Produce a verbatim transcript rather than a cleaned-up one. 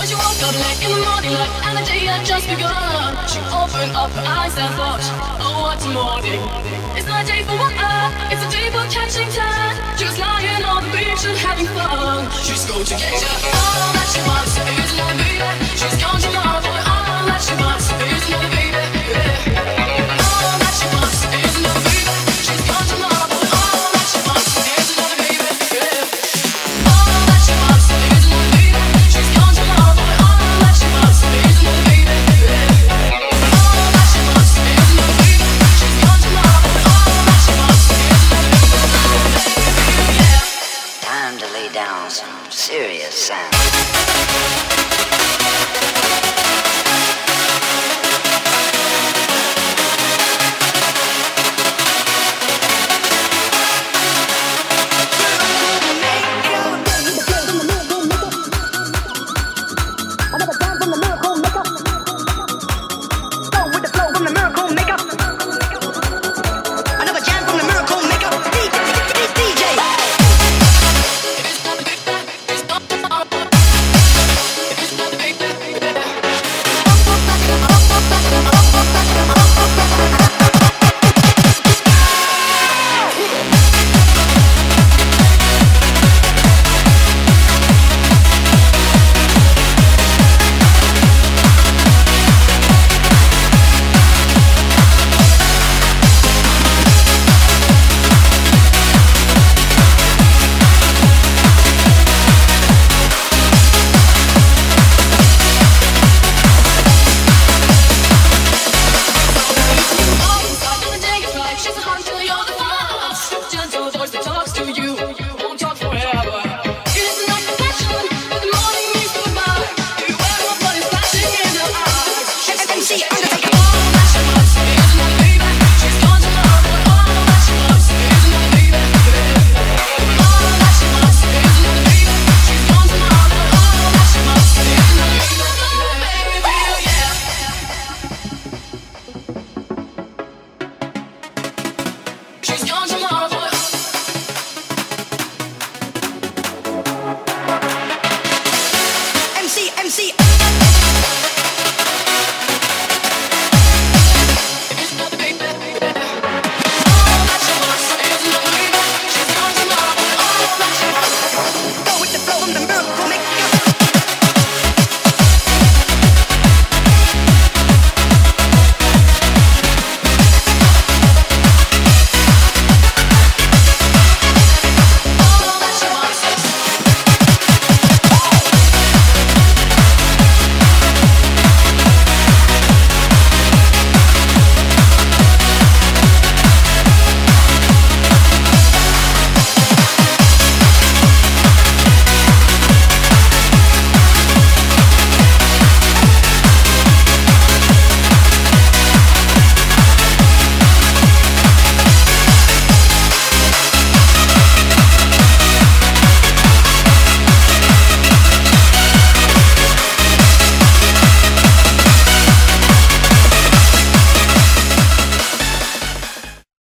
She woke up late in the morning light and the day had just begun. She opened up her eyes and thought, oh what a morning. It's not a day for what I, it's a day for catching time. She was lying on the beach and having fun. She's going to get you all that